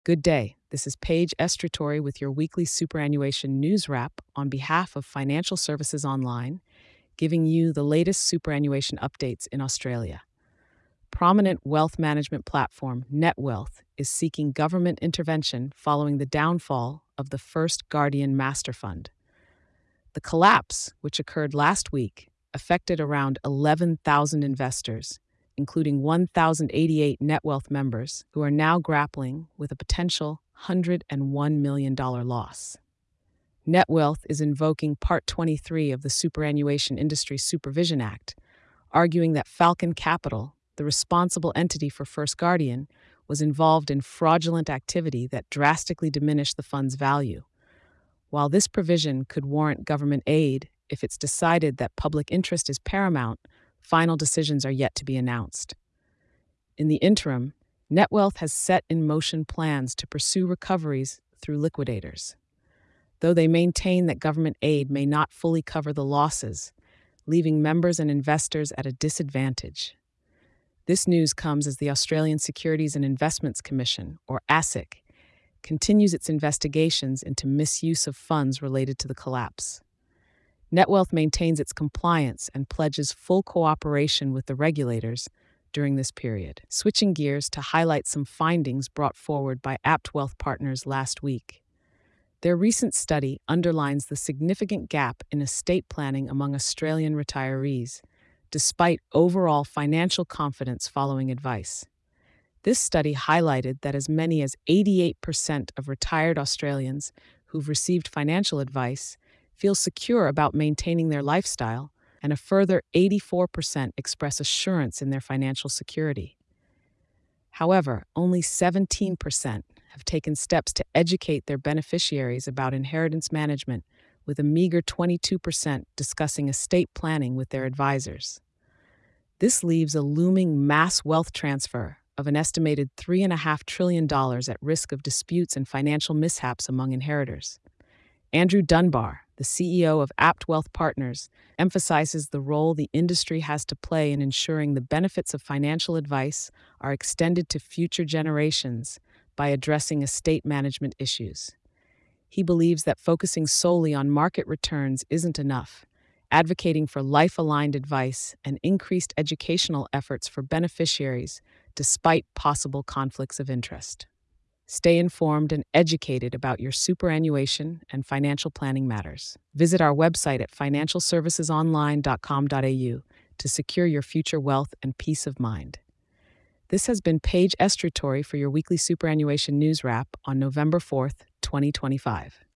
Good day. This is Paige Estratori with your weekly superannuation news wrap on behalf of Financial Services Online, giving you the latest superannuation updates in Australia. Prominent wealth management platform NetWealth is seeking government intervention following the downfall of the First Guardian Master Fund. The collapse, which occurred last week, affected around 11,000 investors, including 1,088 NetWealth members who are now grappling with a potential $101 million loss. NetWealth is invoking Part 23 of the Superannuation Industry Supervision Act, arguing that Falcon Capital, the responsible entity for First Guardian, was involved in fraudulent activity that drastically diminished the fund's value. While this provision could warrant government aid if it's decided that public interest is paramount, final decisions are yet to be announced. In the interim, NetWealth has set in motion plans to pursue recoveries through liquidators, though they maintain that government aid may not fully cover the losses, leaving members and investors at a disadvantage. This news comes as the Australian Securities and Investments Commission, or ASIC, continues its investigations into misuse of funds related to the collapse. NetWealth maintains its compliance and pledges full cooperation with the regulators during this period. Switching gears to highlight some findings brought forward by Apt Wealth Partners last week. Their recent study underlines the significant gap in estate planning among Australian retirees, despite overall financial confidence following advice. This study highlighted that as many as 88% of retired Australians who've received financial advice feel secure about maintaining their lifestyle, and a further 84% express assurance in their financial security. However, only 17% have taken steps to educate their beneficiaries about inheritance management, with a meager 22% discussing estate planning with their advisors. This leaves a looming mass wealth transfer of an estimated $3.5 trillion at risk of disputes and financial mishaps among inheritors. Andrew Dunbar, the CEO of Apt Wealth Partners, emphasizes the role the industry has to play in ensuring the benefits of financial advice are extended to future generations by addressing estate management issues. He believes that focusing solely on market returns isn't enough, advocating for life-aligned advice and increased educational efforts for beneficiaries despite possible conflicts of interest. Stay informed and educated about your superannuation and financial planning matters. Visit our website at financialservicesonline.com.au to secure your future wealth and peace of mind. This has been Paige Estratori for your weekly superannuation news wrap on November 4th, 2025.